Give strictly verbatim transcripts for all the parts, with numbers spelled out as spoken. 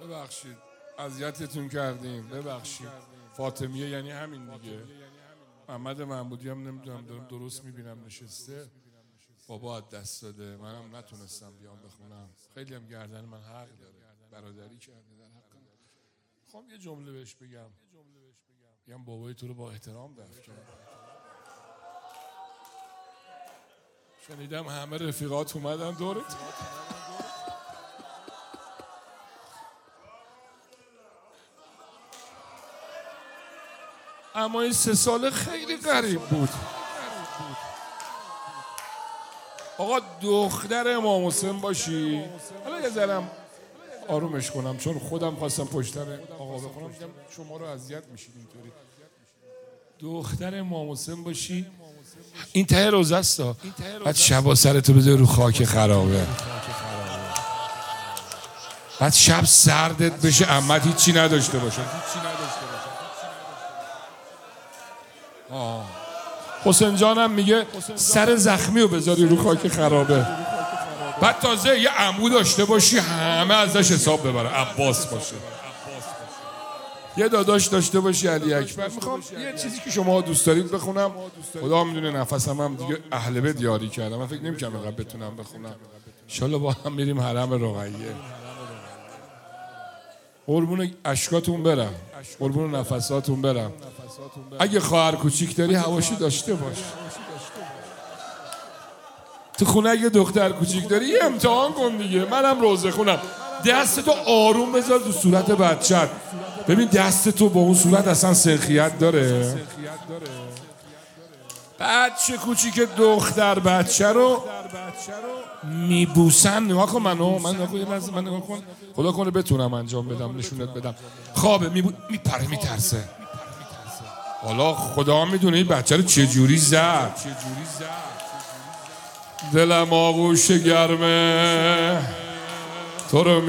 ببخشید اذیتتون کردیم، ببخشید. فاطمیه یعنی همین دیگه. محمد محمودی هم نمیدونم دارم درست میبینم نشسته، بابا از دست داده، منم نتونستم بیام بخونم. خیلی هم گردن من حق داره، برادری کرده در حقم. خواهم یه جمله بهش بگم، بگم بابای تو رو با احترام دفن کرد. شنیدم همه رفیقات اومدن دورت. اما این سه ساله خیلی غریب بود. آقا دختر امام حسین باشی، حالا یه ذرم آرومش کنم چون خودم خواستم پشتر آقا بخونم، میگم شما رو اذیت میشید اینطوری. دختر امام حسین باشی، این ته روزه است، بعد شبا سرتو بده رو خاک خرابه، بعد شب سردت بشه عمت هیچی نداشته باشه. آه. حسین جانم میگه سر زخمی رو بذاری رو خاک خرابه، بعد تازه یه عمو داشته باشی همه ازش حساب ببره، عباس باشه، یه داداش داشته باشی علی اکبر. میخوام یه چیزی که شما دوست دارید بخونم، خدا میدونه نفسم هم دیگه اهل بیت یاری کردم، من فکر نمی‌کنم اینقدر بتونم بخونم. ان شاءالله با هم میریم حرم رقیه. قربون اشکاتون برم، قربون نفساتون برم. اگه خواهر کوچیک داری حواشی داشته باش. تو خونه اگه دختر کوچیک داری یه امتحان کن دیگه. منم روزه خونم، دستتو آروم بذار تو صورت بچت. ببین دستتو با اون صورت اصلا سرخیت داره. بچه کوچیک دختر بچه رو میبوسن. نگاه کن منو، من نگاه کن، من نگاه کن، خدا کنه بتونم انجام بدم، نشونت بدم. خوابه میبو... میپره میترسه. حالا خدا میدونه این بچه رو چجوری زد. دلم آغوش گرمه تو رو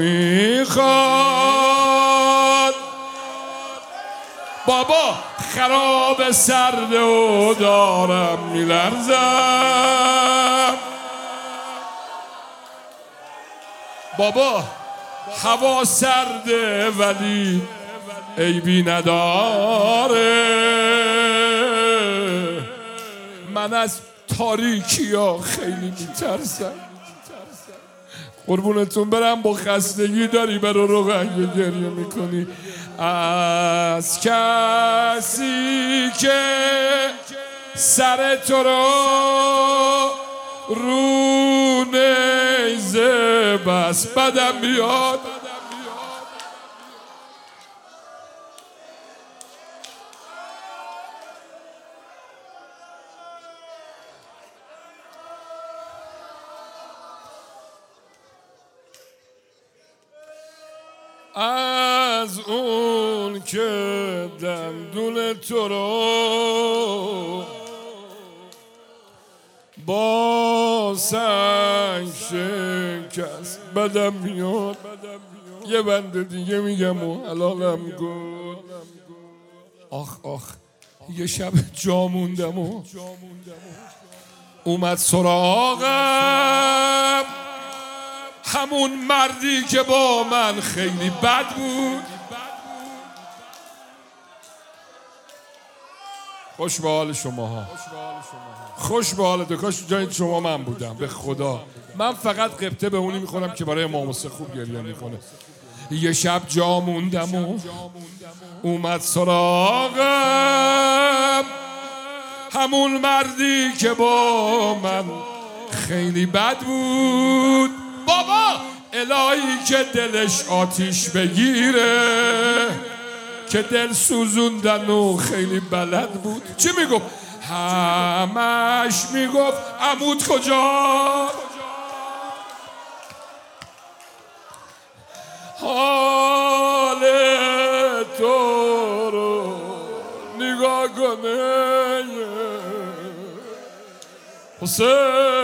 میخواد، بابا خراب سرده و دارم میلرزم، بابا هوا سرده ولی عیبی نداره، من از تاریکی ها خیلی میترسم. قربونتون برم، با خستگی داری برو رقیه گریه میکنی. از کسی که سر تو رو رو نیزه بس بدم بیاد. از اون که دندون تو رو با سنگ شکست بدم میاد. یه بند دیگه میگم و حلالم گل. آخ آخ یه شب جا موندم و اومد سراغم همون مردی که با من خیلی بد بود. خوش به حال شما ها، خوش به حال. کاش جای شما من بودم، به خدا. من فقط قبطه به اونی میخونم که برای امام حسین خوب گریه میکنه. یه شب جا موندم و اومد سراغم همون مردی که با من خیلی بد بود. بابا الهی که دلش آتیش بگیره، که دل سوزوندن و خیلی بلد بود. چی میگفت؟ همش میگفت عمود کجا، حال تو رو نگاه کنه حسین.